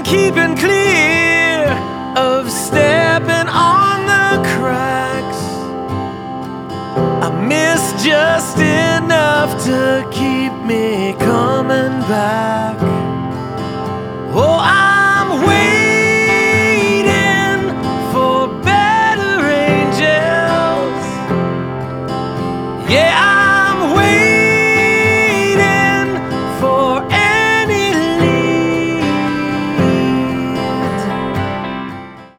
keeping clear of stepping on the cracks. I miss just enough to keep me coming back.